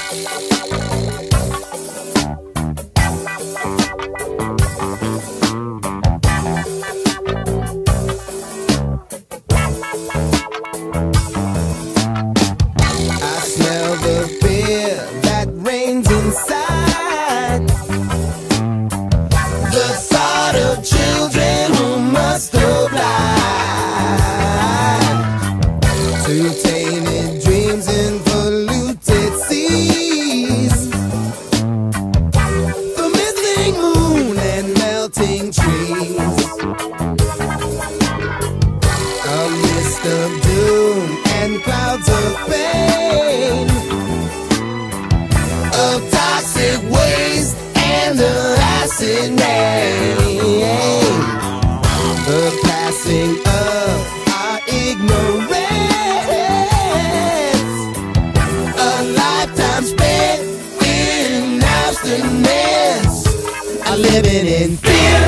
Living in fear.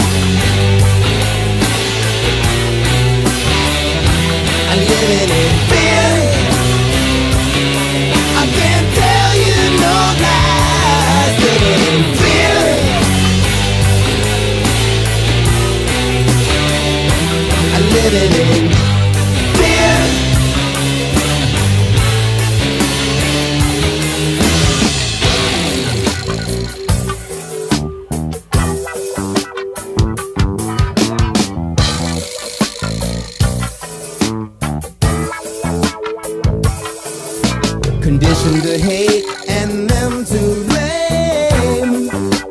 I'm living in fear. I can't tell you no lies. Living in fear. I'm living in fear. Conditioned to hate and them to blame.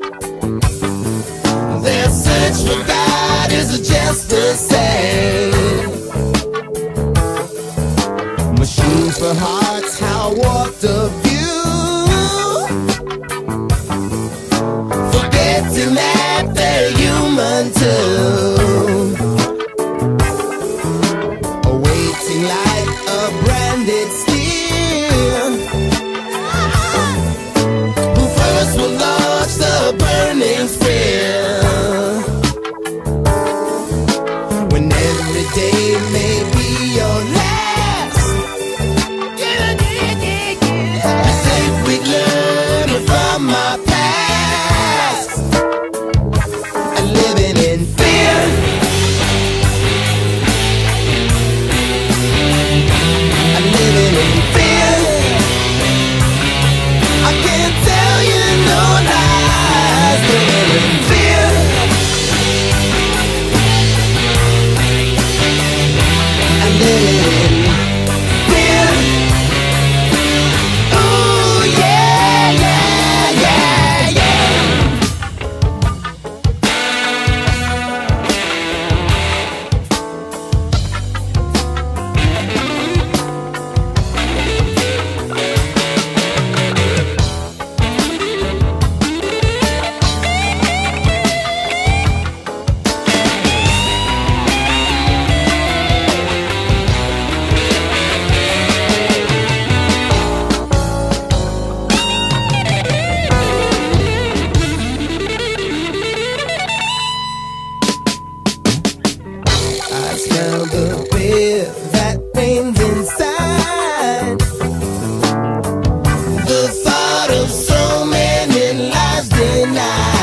Their search for God is just the same. Machines for hearts, how warped a view. Forgetting that they're human too. Awaiting like a branded steel. Who first will launch the burning spear? When every day may be your last. You think we'd learn from my past. I'm living in fear. I'm living in fear. I can't tell you no lies. Living in fear. I'm living in fear. Ooh, yeah, yeah, yeah, yeah. I smell the fear that reigns inside. The thought of so many lives denied.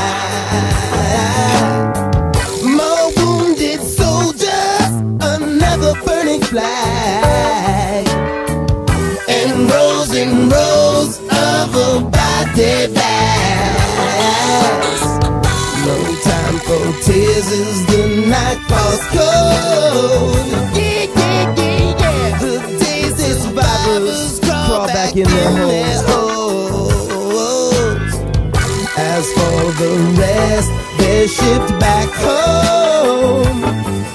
More wounded soldiers, another burning flag, and rows of a body bags. No time for tears as the night falls cold. Yeah, yeah, yeah, yeah. The days the survivors crawl back in their holes. As for the rest, they're shipped back home.